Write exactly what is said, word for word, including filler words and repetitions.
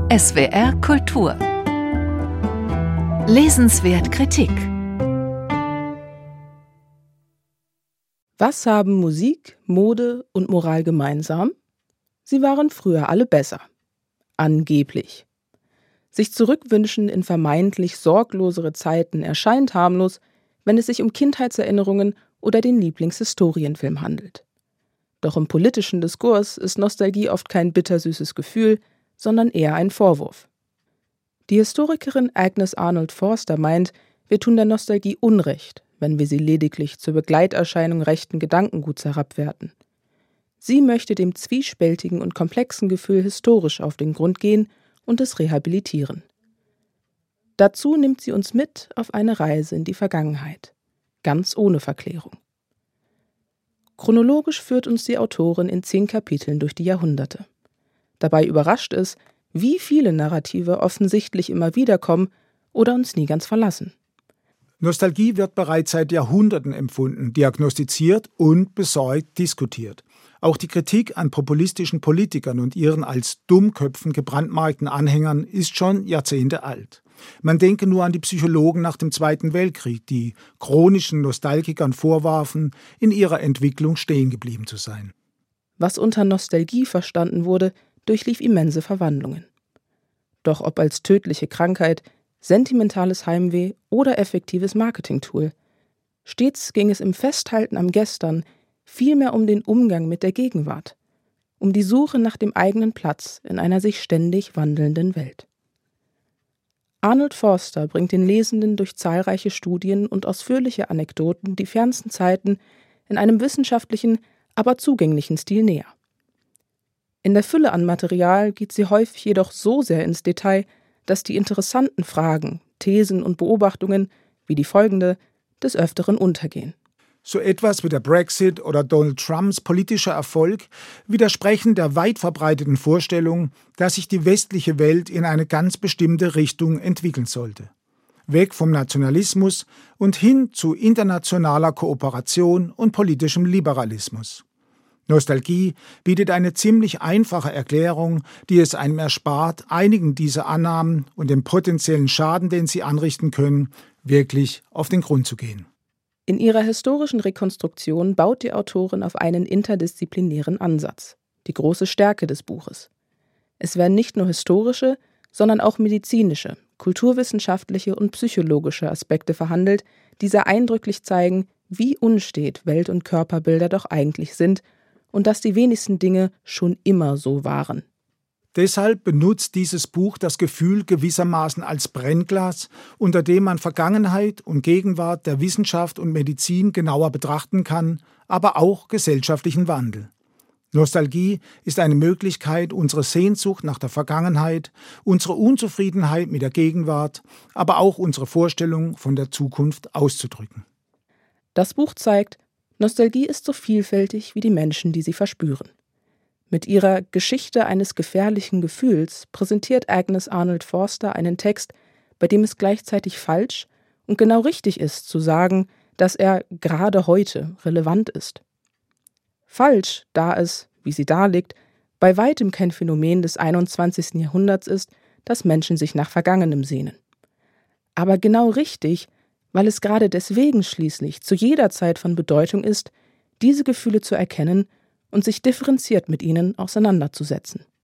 S W R Kultur. Lesenswert Kritik. Was haben Musik, Mode und Moral gemeinsam? Sie waren früher alle besser. Angeblich. Sich zurückwünschen in vermeintlich sorglosere Zeiten erscheint harmlos, wenn es sich um Kindheitserinnerungen oder den Lieblingshistorienfilm handelt. Doch im politischen Diskurs ist Nostalgie oft kein bittersüßes Gefühl, sondern eher ein Vorwurf. Die Historikerin Agnes Arnold Forster meint, wir tun der Nostalgie Unrecht, wenn wir sie lediglich zur Begleiterscheinung rechten Gedankenguts herabwerten. Sie möchte dem zwiespältigen und komplexen Gefühl historisch auf den Grund gehen und es rehabilitieren. Dazu nimmt sie uns mit auf eine Reise in die Vergangenheit, ganz ohne Verklärung. Chronologisch führt uns die Autorin in zehn Kapiteln durch die Jahrhunderte. Dabei überrascht es, wie viele Narrative offensichtlich immer wieder kommen oder uns nie ganz verlassen. Nostalgie wird bereits seit Jahrhunderten empfunden, diagnostiziert und besorgt diskutiert. Auch die Kritik an populistischen Politikern und ihren als Dummköpfen gebrandmarkten Anhängern ist schon Jahrzehnte alt. Man denke nur an die Psychologen nach dem Zweiten Weltkrieg, die chronischen Nostalgikern vorwarfen, in ihrer Entwicklung stehen geblieben zu sein. Was unter Nostalgie verstanden wurde, durchlief immense Verwandlungen. Doch ob als tödliche Krankheit, sentimentales Heimweh oder effektives Marketingtool, stets ging es im Festhalten am Gestern vielmehr um den Umgang mit der Gegenwart, um die Suche nach dem eigenen Platz in einer sich ständig wandelnden Welt. Arnold Forster bringt den Lesenden durch zahlreiche Studien und ausführliche Anekdoten die fernsten Zeiten in einem wissenschaftlichen, aber zugänglichen Stil näher. In der Fülle an Material geht sie häufig jedoch so sehr ins Detail, dass die interessanten Fragen, Thesen und Beobachtungen, wie die folgende, des Öfteren untergehen. So etwas wie der Brexit oder Donald Trumps politischer Erfolg widersprechen der weit verbreiteten Vorstellung, dass sich die westliche Welt in eine ganz bestimmte Richtung entwickeln sollte. Weg vom Nationalismus und hin zu internationaler Kooperation und politischem Liberalismus. Nostalgie bietet eine ziemlich einfache Erklärung, die es einem erspart, einigen dieser Annahmen und dem potenziellen Schaden, den sie anrichten können, wirklich auf den Grund zu gehen. In ihrer historischen Rekonstruktion baut die Autorin auf einen interdisziplinären Ansatz, die große Stärke des Buches. Es werden nicht nur historische, sondern auch medizinische, kulturwissenschaftliche und psychologische Aspekte verhandelt, die sehr eindrücklich zeigen, wie unstet Welt- und Körperbilder doch eigentlich sind und dass die wenigsten Dinge schon immer so waren. Deshalb benutzt dieses Buch das Gefühl gewissermaßen als Brennglas, unter dem man Vergangenheit und Gegenwart der Wissenschaft und Medizin genauer betrachten kann, aber auch gesellschaftlichen Wandel. Nostalgie ist eine Möglichkeit, unsere Sehnsucht nach der Vergangenheit, unsere Unzufriedenheit mit der Gegenwart, aber auch unsere Vorstellung von der Zukunft auszudrücken. Das Buch zeigt, Nostalgie ist so vielfältig wie die Menschen, die sie verspüren. Mit ihrer Geschichte eines gefährlichen Gefühls präsentiert Agnes Arnold Forster einen Text, bei dem es gleichzeitig falsch und genau richtig ist, zu sagen, dass er gerade heute relevant ist. Falsch, da es, wie sie darlegt, bei weitem kein Phänomen des einundzwanzigsten Jahrhunderts ist, dass Menschen sich nach Vergangenem sehnen. Aber genau richtig, weil es gerade deswegen schließlich zu jeder Zeit von Bedeutung ist, diese Gefühle zu erkennen und sich differenziert mit ihnen auseinanderzusetzen.